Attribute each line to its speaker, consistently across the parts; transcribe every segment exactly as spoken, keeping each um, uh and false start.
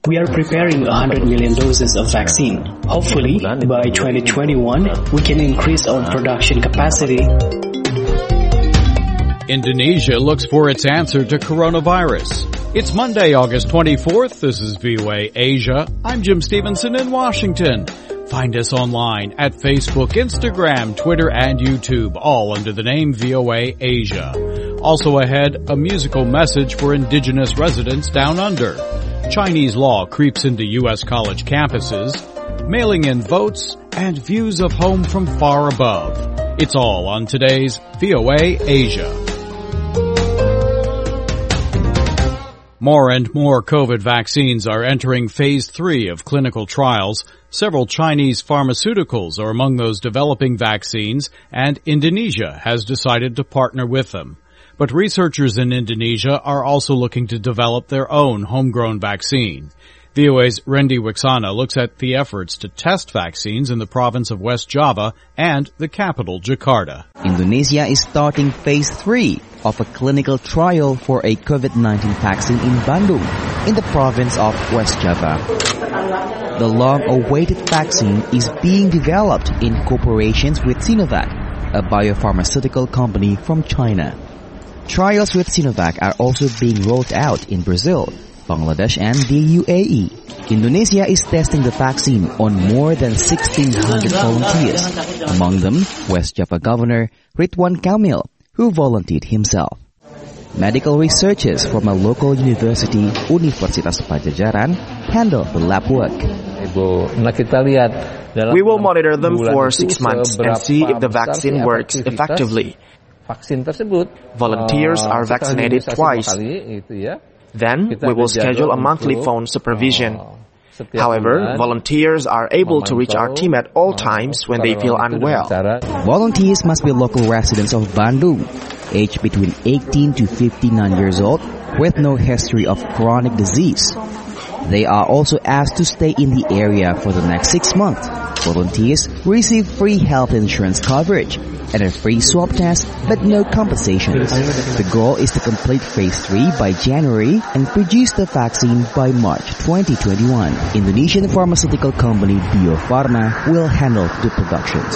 Speaker 1: We are preparing one hundred million doses of vaccine. Hopefully, by twenty twenty-one, we can increase our production capacity.
Speaker 2: Indonesia looks for its answer to coronavirus. It's Monday, August twenty-fourth. This is V O A Asia. I'm Jim Stevenson in Washington. Find us online at Facebook, Instagram, Twitter, and YouTube, all under the name V O A Asia. Also ahead, a musical message for indigenous residents down under. Chinese law creeps into U S college campuses, mailing in votes, and views of home from far above. It's all on today's V O A Asia. More and more COVID vaccines are entering phase three of clinical trials. Several Chinese pharmaceuticals are among those developing vaccines, and Indonesia has decided to partner with them. But researchers in Indonesia are also looking to develop their own homegrown vaccine. V O A's Randy Wixana looks at the efforts to test vaccines in the province of West Java and the capital, Jakarta.
Speaker 3: Indonesia is starting phase three of a clinical trial for a COVID nineteen vaccine in Bandung, in the province of West Java. The long-awaited vaccine is being developed in cooperations with Sinovac, a biopharmaceutical company from China. Trials with Sinovac are also being rolled out in Brazil, Bangladesh, and the U A E. Indonesia is testing the vaccine on more than sixteen hundred volunteers, among them West Java Governor Ridwan Kamil, who volunteered himself. Medical researchers from a local university, Universitas Padjadjaran, handle the lab work.
Speaker 4: We will monitor them for six months and see if the vaccine works effectively. Volunteers are vaccinated twice. Then we will schedule a monthly phone supervision. However, volunteers are able to reach our team at all times when they feel unwell.
Speaker 3: Volunteers must be local residents of Bandung, aged between eighteen to fifty-nine years old, with no history of chronic disease. They are also asked to stay in the area for the next six months. Volunteers receive free health insurance coverage and a free swab test, but no compensations. The goal is to complete phase three by January and produce the vaccine by March twenty twenty-one. Indonesian pharmaceutical company Bio Farma will handle the productions.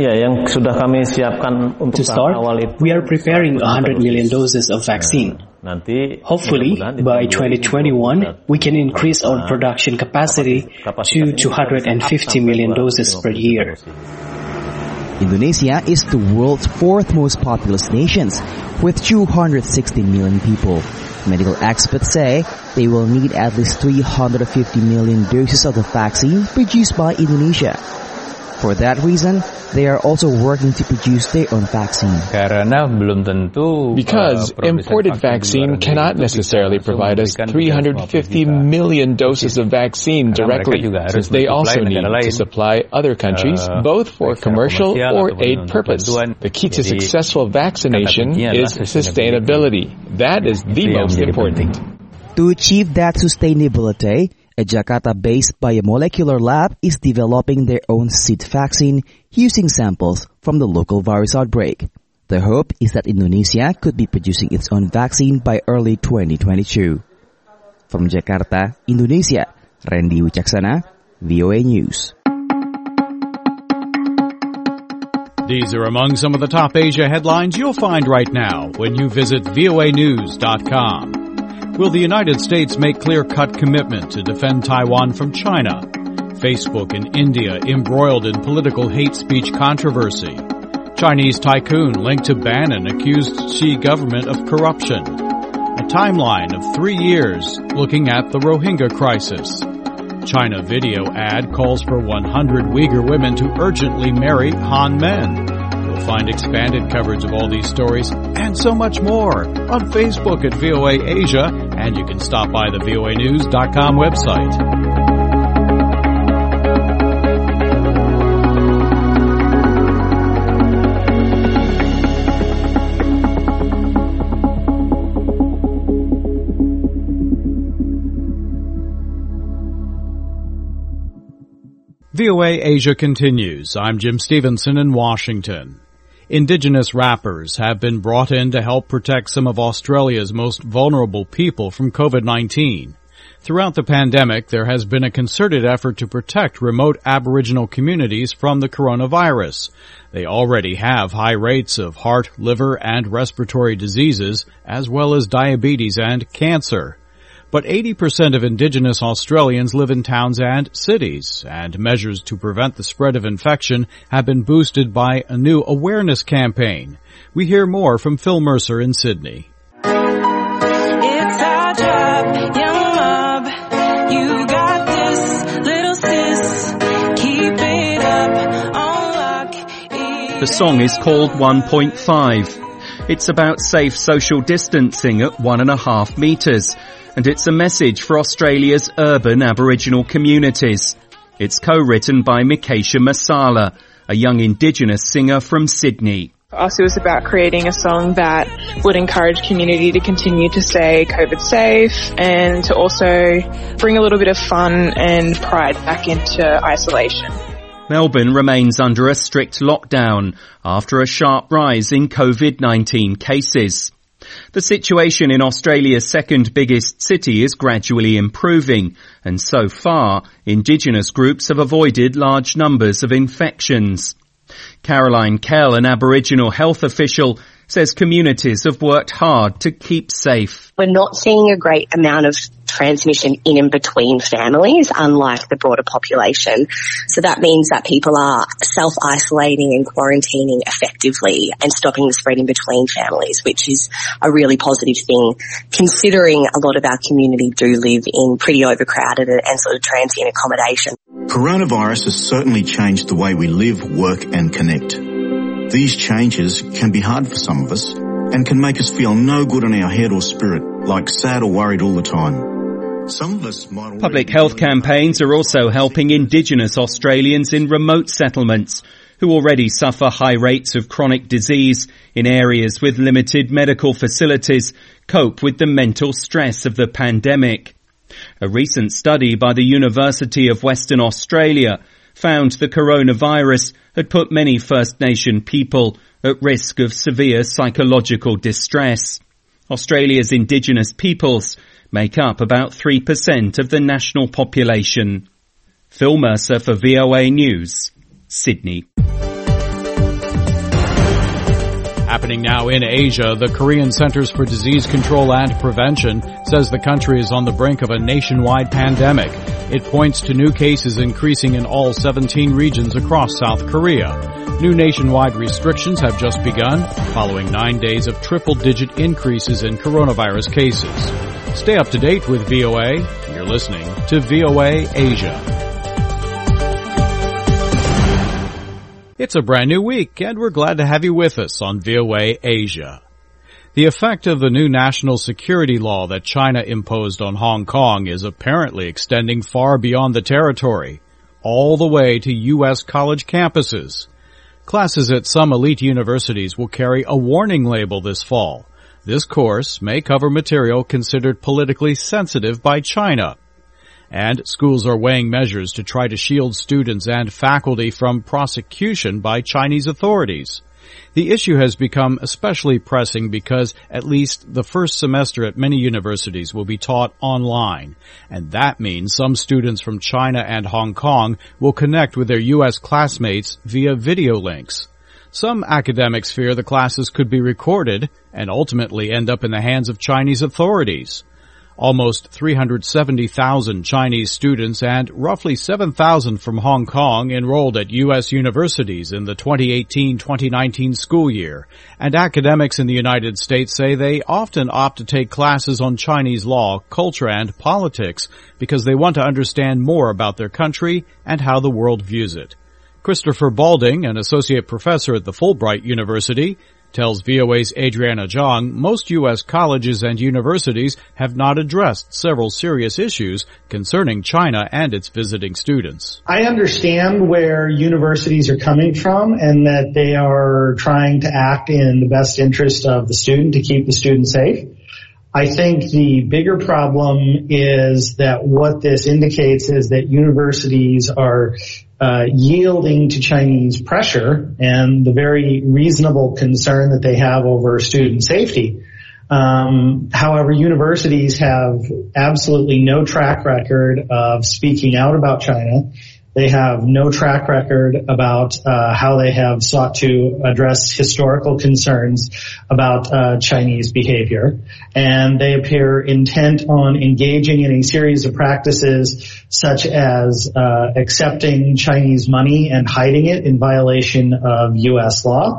Speaker 1: To start, we are preparing one hundred million doses of vaccine. Hopefully, by twenty twenty-one, we can increase our production capacity to two hundred fifty million doses per year.
Speaker 3: Indonesia is the world's fourth most populous nation, with two hundred sixty million people. Medical experts say they will need at least three hundred fifty million doses of the vaccine produced by Indonesia. For that reason, they are also working to produce their own vaccine.
Speaker 5: Because imported vaccine cannot necessarily provide us three hundred fifty million doses of vaccine directly, since they also need to supply other countries, both for commercial or aid purpose. The key to successful vaccination is sustainability. That is the most important.
Speaker 3: To achieve that sustainability, a Jakarta-based biomolecular lab is developing their own seed vaccine using samples from the local virus outbreak. The hope is that Indonesia could be producing its own vaccine by early twenty twenty-two. From Jakarta, Indonesia, Randy Wicaksana, V O A News.
Speaker 2: These are among some of the top Asia headlines you'll find right now when you visit V O A news dot com. Will the United States make clear-cut commitment to defend Taiwan from China? Facebook and India embroiled in political hate speech controversy. Chinese tycoon linked to Bannon accused Xi government of corruption. A timeline of three years looking at the Rohingya crisis. China video ad calls for one hundred Uyghur women to urgently marry Han men. You'll find expanded coverage of all these stories and so much more on Facebook at V O A Asia, and you can stop by the V O A news dot com website. V O A Asia continues. I'm Jim Stevenson in Washington. Indigenous rappers have been brought in to help protect some of Australia's most vulnerable people from COVID nineteen. Throughout the pandemic, there has been a concerted effort to protect remote Aboriginal communities from the coronavirus. They already have high rates of heart, liver, and respiratory diseases, as well as diabetes and cancer. But eighty percent of Indigenous Australians live in towns and cities, and measures to prevent the spread of infection have been boosted by a new awareness campaign. We hear more from Phil Mercer in Sydney.
Speaker 6: It's our job, young mob. You got this, little sis. Keep it up on lock.
Speaker 7: The song is called one point five. It's about safe social distancing at one and a half metres. And it's a message for Australia's urban Aboriginal communities. It's co-written by Mikesha Masala, a young Indigenous singer from Sydney.
Speaker 8: For us, it was about creating a song that would encourage community to continue to stay COVID safe and to also bring a little bit of fun and pride back into isolation.
Speaker 7: Melbourne remains under a strict lockdown after a sharp rise in COVID nineteen cases. The situation in Australia's second biggest city is gradually improving, and so far, Indigenous groups have avoided large numbers of infections. Caroline Kell, an Aboriginal health official, says communities have worked hard to keep safe.
Speaker 9: We're not seeing a great amount of transmission in and between families, unlike the broader population. So that means that people are self-isolating and quarantining effectively and stopping the spread in between families, which is a really positive thing, considering a lot of our community do live in pretty overcrowded and sort of transient accommodation.
Speaker 10: Coronavirus has certainly changed the way we live, work and connect. These changes can be hard for some of us and can make us feel no good in our head or spirit, like sad or worried all the time. Some of us might
Speaker 7: Public health campaigns are also helping Indigenous Australians in remote settlements who already suffer high rates of chronic disease in areas with limited medical facilities cope with the mental stress of the pandemic. A recent study by the University of Western Australia found the coronavirus had put many First Nation people at risk of severe psychological distress. Australia's Indigenous peoples make up about three percent of the national population. Phil Mercer for V O A News, Sydney.
Speaker 2: Happening now in Asia, the Korean Centers for Disease Control and Prevention says the country is on the brink of a nationwide pandemic. It points to new cases increasing in all seventeen regions across South Korea. New nationwide restrictions have just begun, following nine days of triple-digit increases in coronavirus cases. Stay up to date with V O A. You're listening to V O A Asia. It's a brand new week, and we're glad to have you with us on V O A Asia. The effect of the new national security law that China imposed on Hong Kong is apparently extending far beyond the territory, all the way to U S college campuses. Classes at some elite universities will carry a warning label this fall. This course may cover material considered politically sensitive by China. And schools are weighing measures to try to shield students and faculty from prosecution by Chinese authorities. The issue has become especially pressing because at least the first semester at many universities will be taught online, and that means some students from China and Hong Kong will connect with their U S classmates via video links. Some academics fear the classes could be recorded and ultimately end up in the hands of Chinese authorities. Almost three hundred seventy thousand Chinese students and roughly seven thousand from Hong Kong enrolled at U S universities in the twenty eighteen twenty nineteen school year, and academics in the United States say they often opt to take classes on Chinese law, culture, and politics because they want to understand more about their country and how the world views it. Christopher Balding, an associate professor at the Fulbright University, tells V O A's Adriana Zhang most U S colleges and universities have not addressed several serious issues concerning China and its visiting students.
Speaker 11: I understand where universities are coming from and that they are trying to act in the best interest of the student to keep the student safe. I think the bigger problem is that what this indicates is that universities are uh, yielding to Chinese pressure and the very reasonable concern that they have over student safety. Um, however, universities have absolutely no track record of speaking out about China. They have no track record about uh, how they have sought to address historical concerns about uh, Chinese behavior. And they appear intent on engaging in a series of practices such as uh, accepting Chinese money and hiding it in violation of U S law.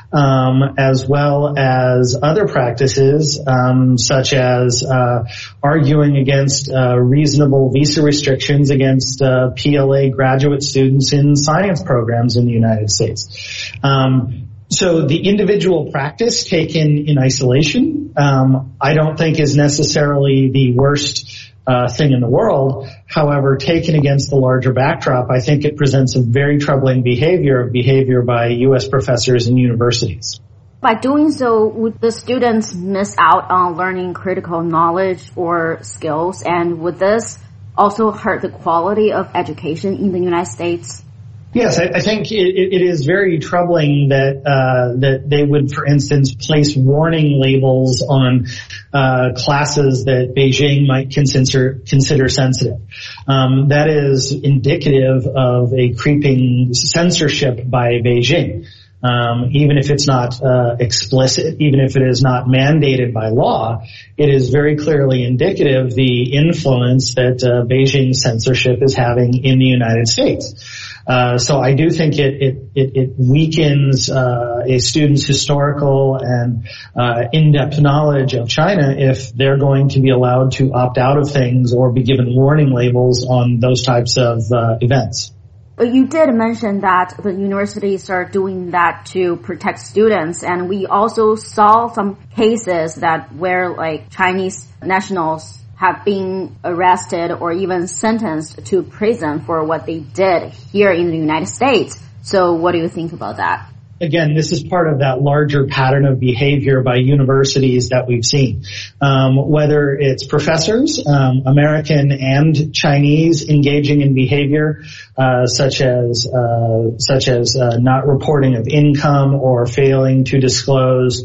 Speaker 11: Um, as well as other practices, um, such as uh, arguing against uh, reasonable visa restrictions against uh, P L A graduate students in science programs in the United States. Um, so the individual practice taken in isolation, um, I don't think is necessarily the worst Uh, thing in the world. However, taken against the larger backdrop, I think it presents a very troubling behavior of behavior by U S professors and universities.
Speaker 12: By doing so, would the students miss out on learning critical knowledge or skills? And would this also hurt the quality of education in the United States?
Speaker 11: Yes, I, I think it, it is very troubling that uh, that they would, for instance, place warning labels on uh, classes that Beijing might consider consider sensitive. Um, that is indicative of a creeping censorship by Beijing. Um, even if it's not uh, explicit, even if it is not mandated by law, it is very clearly indicative the influence that uh, Beijing censorship is having in the United States. Uh, so I do think it it it, it weakens uh, a student's historical and uh, in-depth knowledge of China if they're going to be allowed to opt out of things or be given warning labels on those types of uh, events.
Speaker 12: You did mention that the universities are doing that to protect students, and we also saw some cases that where like Chinese nationals have been arrested or even sentenced to prison for what they did here in the United States. So what do you think about that?
Speaker 11: Again, this is part of that larger pattern of behavior by universities that we've seen. Um, whether it's professors, um, American and Chinese, engaging in behavior uh, such as uh, such as uh, not reporting of income or failing to disclose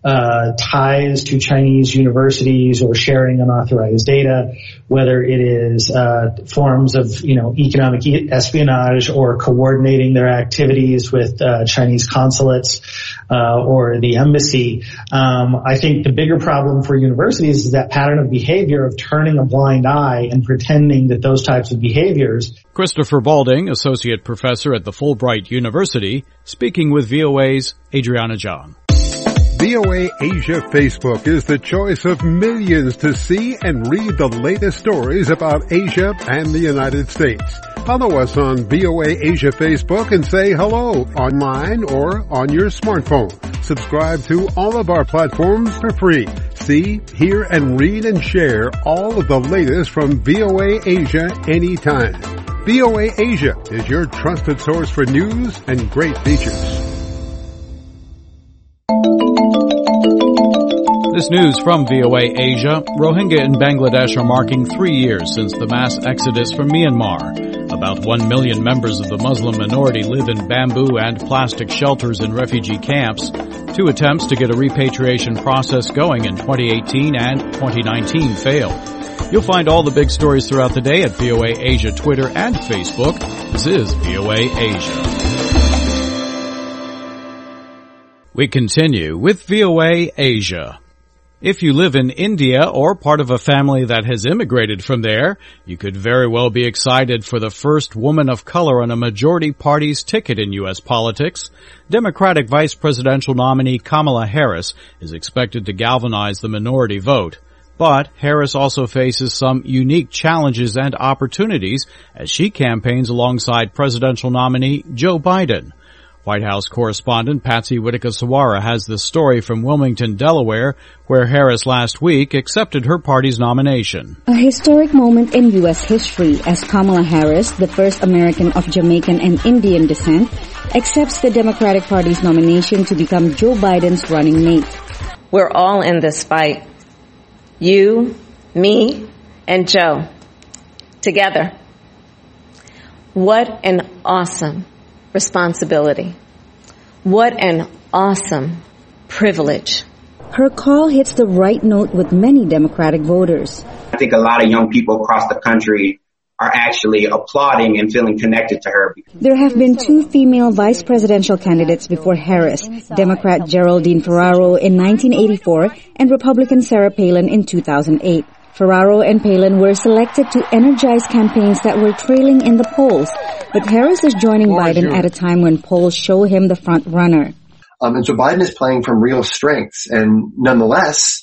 Speaker 11: uh ties to Chinese universities or sharing unauthorized data, whether it is uh forms of, you know, economic espionage or coordinating their activities with uh Chinese consulates uh or the embassy. Um I think the bigger problem for universities is that pattern of behavior of turning a blind eye and pretending that those types of behaviors.
Speaker 2: Christopher Balding, Associate Professor at the Fulbright University, speaking with V O A's Adriana Zhang.
Speaker 13: V O A Asia Facebook is the choice of millions to see and read the latest stories about Asia and the United States. Follow us on V O A Asia Facebook and say hello online or on your smartphone. Subscribe to all of our platforms for free. See, hear, and read and share all of the latest from V O A Asia anytime. V O A Asia is your trusted source for news and great features.
Speaker 2: This news from V O A Asia. Rohingya in Bangladesh are marking three years since the mass exodus from Myanmar. About one million members of the Muslim minority live in bamboo and plastic shelters in refugee camps. Two attempts to get a repatriation process going in twenty eighteen and twenty nineteen failed. You'll find all the big stories throughout the day at V O A Asia Twitter and Facebook. This is V O A Asia. We continue with V O A Asia. If you live in India or part of a family that has immigrated from there, you could very well be excited for the first woman of color on a majority party's ticket in U S politics. Democratic Vice Presidential nominee Kamala Harris is expected to galvanize the minority vote. But Harris also faces some unique challenges and opportunities as she campaigns alongside presidential nominee Joe Biden. White House correspondent Patsy Widakuswara has this story from Wilmington, Delaware, where Harris last week accepted her party's nomination.
Speaker 14: A historic moment in U S history as Kamala Harris, the first American of Jamaican and Indian descent, accepts the Democratic Party's nomination to become Joe Biden's running mate.
Speaker 15: We're all in this fight. You, me, and Joe. Together. What an awesome responsibility. What an awesome privilege.
Speaker 14: Her call hits the right note with many Democratic voters.
Speaker 16: I think a lot of young people across the country are actually applauding and feeling connected to her.
Speaker 14: There have been two female vice presidential candidates before Harris, Democrat Geraldine Ferraro in nineteen eighty-four and Republican Sarah Palin in two thousand eight. Ferraro and Palin were selected to energize campaigns that were trailing in the polls, but Harris is joining Biden at a time when polls show him the front runner.
Speaker 17: Um, and so Biden is playing from real strengths and nonetheless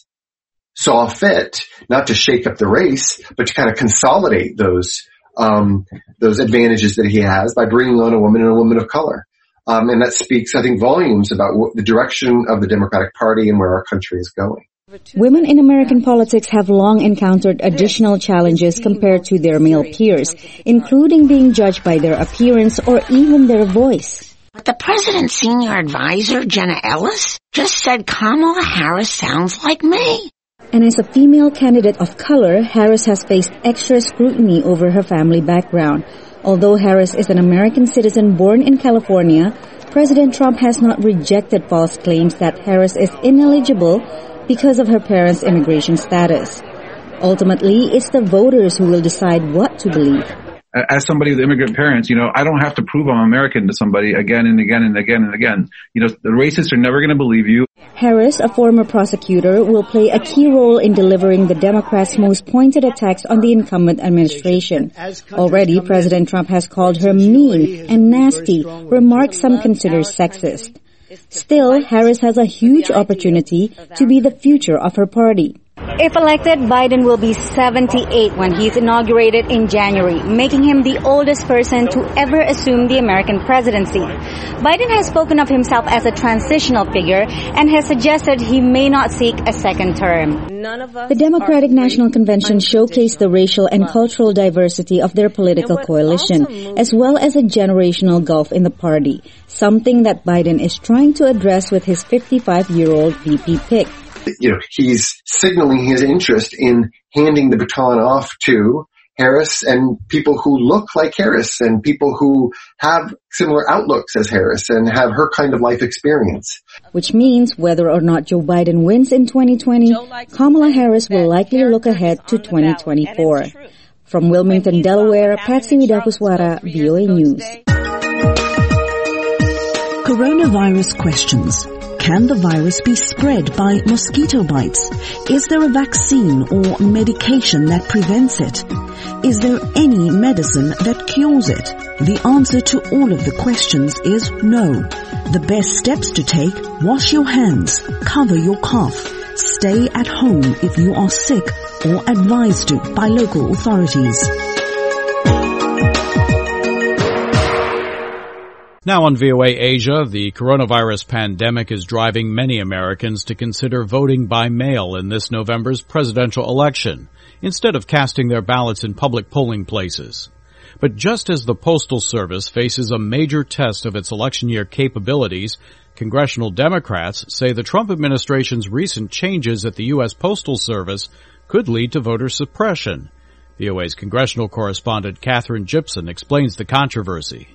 Speaker 17: saw fit not to shake up the race, but to kind of consolidate those um, those advantages that he has by bringing on a woman and a woman of color. Um, and that speaks, I think, volumes about what, the direction of the Democratic Party and where our country is going.
Speaker 14: Women in American politics have long encountered additional challenges compared to their male peers, including being judged by their appearance or even their voice.
Speaker 18: But the president's senior advisor, Jenna Ellis, just said Kamala Harris sounds like me.
Speaker 14: And as a female candidate of color, Harris has faced extra scrutiny over her family background. Although Harris is an American citizen born in California, President Trump has not rejected false claims that Harris is ineligible because of her parents' immigration status. Ultimately, it's the voters who will decide what to believe.
Speaker 19: As somebody with immigrant parents, you know, I don't have to prove I'm American to somebody again and again and again and again. You know, the racists are never going to believe you.
Speaker 14: Harris, a former prosecutor, will play a key role in delivering the Democrats' most pointed attacks on the incumbent administration. Already, President Trump has called her mean and nasty, remarks some consider sexist. Still, Harris has a huge opportunity to be the future of her party. If elected, Biden will be seventy-eight when he's inaugurated in January, making him the oldest person to ever assume the American presidency. Biden has spoken of himself as a transitional figure and has suggested he may not seek a second term. The Democratic National Convention showcased the racial and cultural diversity of their political coalition, as well as a generational gulf in the party, something that Biden is trying to address with his fifty-five-year-old V P pick.
Speaker 17: You know, he's signaling his interest in handing the baton off to Harris and people who look like Harris and people who have similar outlooks as Harris and have her kind of life experience.
Speaker 14: Which means whether or not Joe Biden wins in twenty twenty, Kamala Harris will likely look ahead to twenty twenty-four. From Wilmington, Delaware, Patsy Widakuswara, V O A News.
Speaker 20: Coronavirus questions. Can the virus be spread by mosquito bites? Is there a vaccine or medication that prevents it? Is there any medicine that cures it? The answer to all of the questions is no. The best steps to take: wash your hands, cover your cough, stay at home if you are sick or advised to by local authorities.
Speaker 2: Now on V O A Asia, the coronavirus pandemic is driving many Americans to consider voting by mail in this November's presidential election, instead of casting their ballots in public polling places. But just as the Postal Service faces a major test of its election year capabilities, congressional Democrats say the Trump administration's recent changes at the U S Postal Service could lead to voter suppression. V O A's congressional correspondent Catherine Gibson explains the controversy.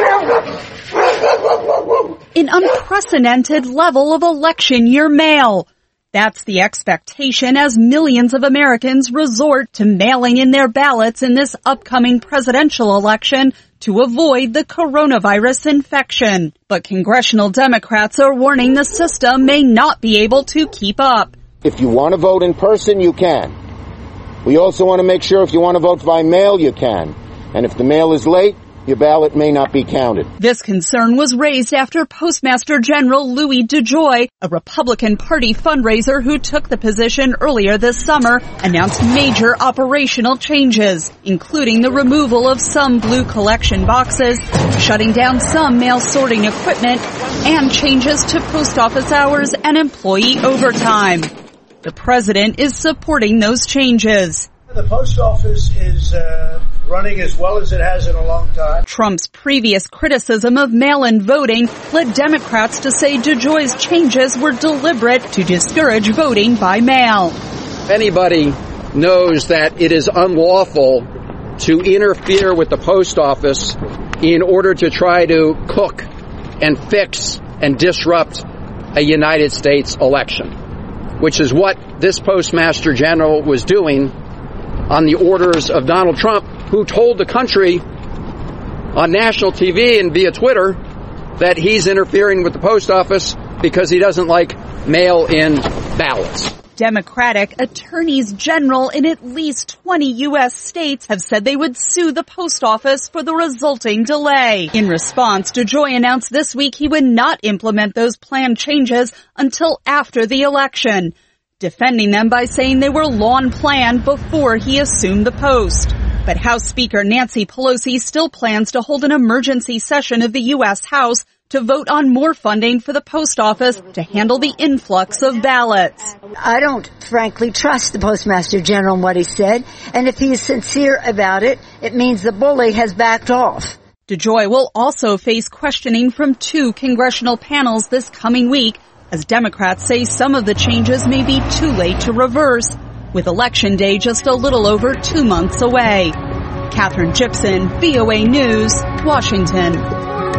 Speaker 21: An unprecedented level of election year mail. That's the expectation as millions of Americans resort to mailing in their ballots in this upcoming presidential election to avoid the coronavirus infection. But congressional Democrats are warning the system may not be able to keep up.
Speaker 22: If you want to vote in person, you can. We also want to make sure if you want to vote by mail, you can. And if the mail is late, your ballot may not be counted.
Speaker 21: This concern was raised after Postmaster General Louis DeJoy, a Republican Party fundraiser who took the position earlier this summer, announced major operational changes, including the removal of some blue collection boxes, shutting down some mail sorting equipment, and changes to post office hours and employee overtime. The president is supporting those changes.
Speaker 23: The post office is uh, running as well as it has in a long time.
Speaker 21: Trump's previous criticism of mail-in voting led Democrats to say DeJoy's changes were deliberate to discourage voting by mail.
Speaker 24: Anybody knows that it is unlawful to interfere with the post office in order to try to cook and fix and disrupt a United States election. which is what this Postmaster General was doing on the orders of Donald Trump, who told the country on national T V and via Twitter that he's interfering with the post office because he doesn't like mail-in ballots.
Speaker 21: Democratic attorneys general in at least twenty U S states have said they would sue the post office for the resulting delay. In response, DeJoy announced this week he would not implement those planned changes until after the election, defending them by saying they were long planned before he assumed the post. But House Speaker Nancy Pelosi still plans to hold an emergency session of the U S House to vote on more funding for the post office to handle the influx of ballots.
Speaker 1: I don't frankly trust the Postmaster General and what he said, and if he's sincere about it, it means the bully has backed off.
Speaker 21: DeJoy will also face questioning from two congressional panels this coming week, as Democrats say some of the changes may be too late to reverse, with Election Day just a little over two months away. Catherine Gibson, V O A News, Washington.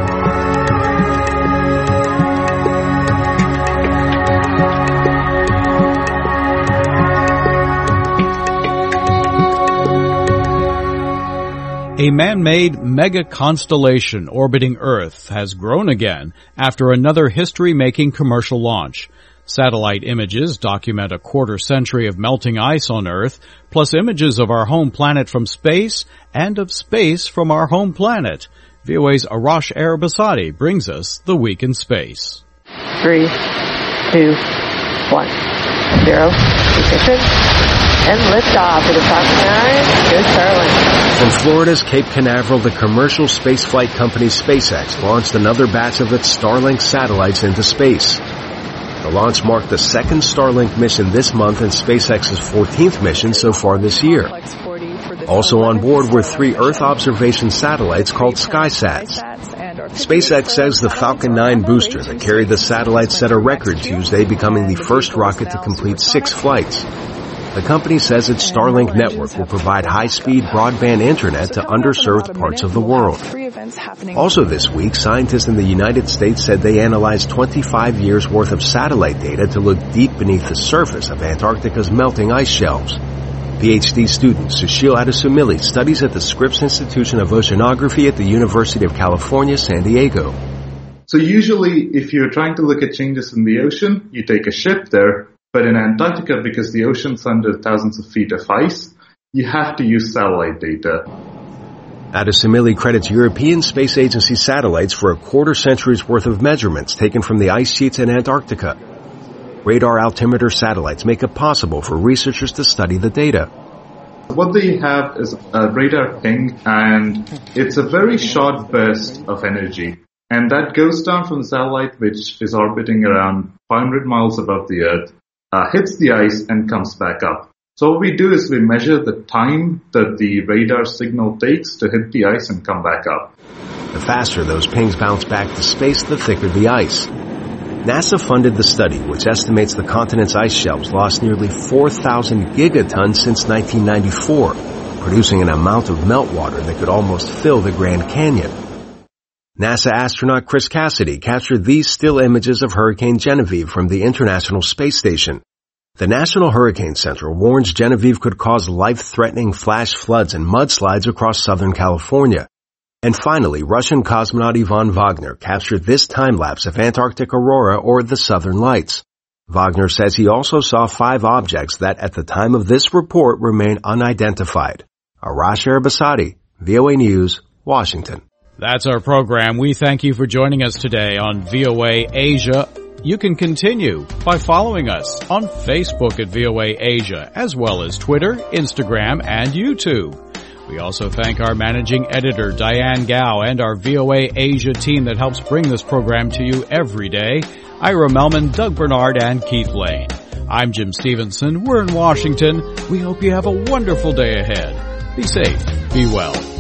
Speaker 2: A man-made mega-constellation orbiting Earth has grown again after another history-making commercial launch. Satellite images document a quarter century of melting ice on Earth, plus images of our home planet from space and of space from our home planet. V O A's Arash Arabasadi brings us the Week in Space.
Speaker 3: Three, two, one, zero, ignition, and liftoff of the Falcon nine. Go Starlink.
Speaker 4: From Florida's Cape Canaveral, the commercial spaceflight company SpaceX launched another batch of its Starlink satellites into space. The launch marked the second Starlink mission this month and SpaceX's fourteenth mission so far this year. Also on board were three Earth observation satellites called SkySats. SpaceX says the Falcon nine booster that carried the satellites set a record Tuesday, becoming the first rocket to complete six flights. The company says its Starlink network will provide high-speed broadband internet to underserved parts of the world. Also this week, scientists in the United States said they analyzed twenty-five years worth of satellite data to look deep beneath the surface of Antarctica's melting ice shelves. PhD student Sushil Adesumilli studies at the Scripps Institution of Oceanography at the University of California, San Diego.
Speaker 5: So usually, if you're trying to look at changes in the ocean, you take a ship there. But in Antarctica, because the ocean's under thousands of feet of ice, you have to use satellite data.
Speaker 4: Adesumilli credits European Space Agency satellites for a quarter century's worth of measurements taken from the ice sheets in Antarctica. Radar altimeter satellites make it possible for researchers to study the data.
Speaker 5: What they have is a radar ping, and it's a very short burst of energy. And that goes down from the satellite, which is orbiting around five hundred miles above the Earth, Uh, hits the ice and comes back up. So what we do is we measure the time that the radar signal takes to hit the ice and come back up.
Speaker 4: The faster those pings bounce back to space, the thicker the ice. NASA funded the study, which estimates the continent's ice shelves lost nearly four thousand gigatons since nineteen ninety-four, producing an amount of meltwater that could almost fill the Grand Canyon. NASA astronaut Chris Cassidy captured these still images of Hurricane Genevieve from the International Space Station. The National Hurricane Center warns Genevieve could cause life-threatening flash floods and mudslides across Southern California. And finally, Russian cosmonaut Ivan Wagner captured this time-lapse of Antarctic aurora, or the Southern Lights. Wagner says he also saw five objects that, at the time of this report, remain unidentified. Arash Arabasadi, V O A News, Washington.
Speaker 2: That's our program. We thank you for joining us today on V O A Asia. You can continue by following us on Facebook at V O A Asia, as well as Twitter, Instagram, and YouTube. We also thank our managing editor, Diane Gao, and our V O A Asia team that helps bring this program to you every day, Ira Melman, Doug Bernard, and Keith Lane. I'm Jim Stevenson. We're in Washington. We hope you have a wonderful day ahead. Be safe. Be well.